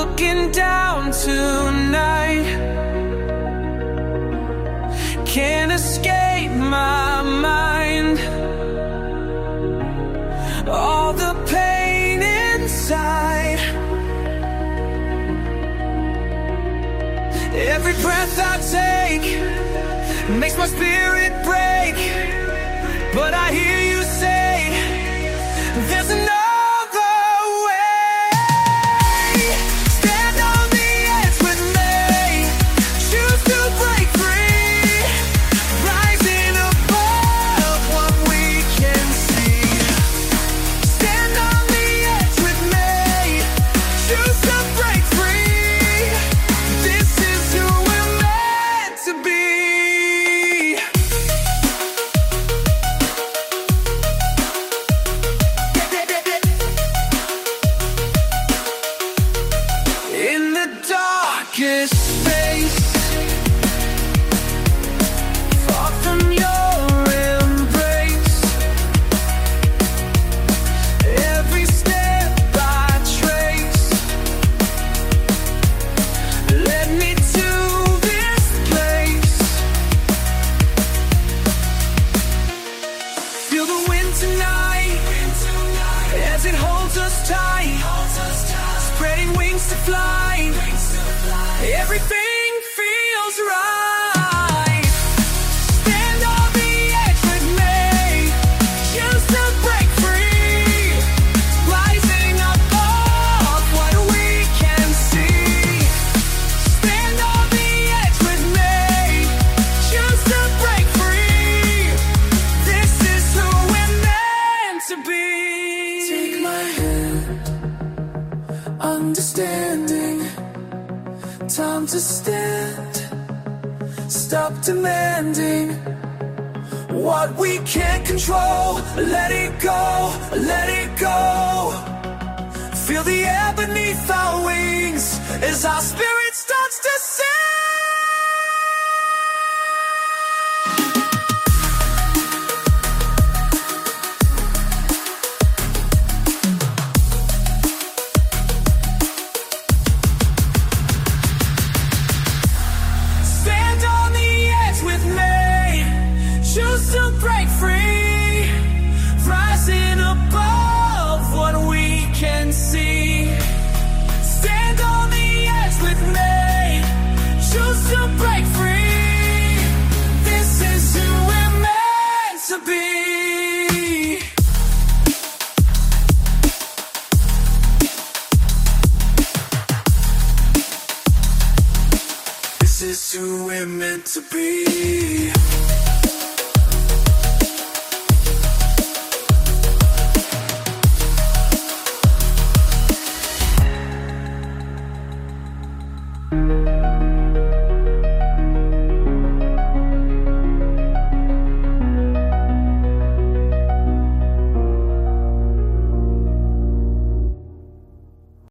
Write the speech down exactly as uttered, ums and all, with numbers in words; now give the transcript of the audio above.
looking down tonight. Can't escape my mind. All the pain inside. Every breath I take makes my spirit break. But I hear you say there's another space, far from your embrace. Every step I trace led me to this place. Feel the wind tonight as it holds us tight, spreading wings to fly. Everything feels right. Stand on the edge with me. Choose to break free. Rising above what we can see. Stand on the edge with me. Choose to break free. This is who we're meant to be. Take my hand, understanding. Time to stand, stop demanding what we can't control. Let it go, let it go. Feel the air beneath our wings as our spirit starts to sing. Choose to break free, rising above what we can see. Stand on the edge with me. Choose to break free. This is who we're meant to be. This is who we're meant to be.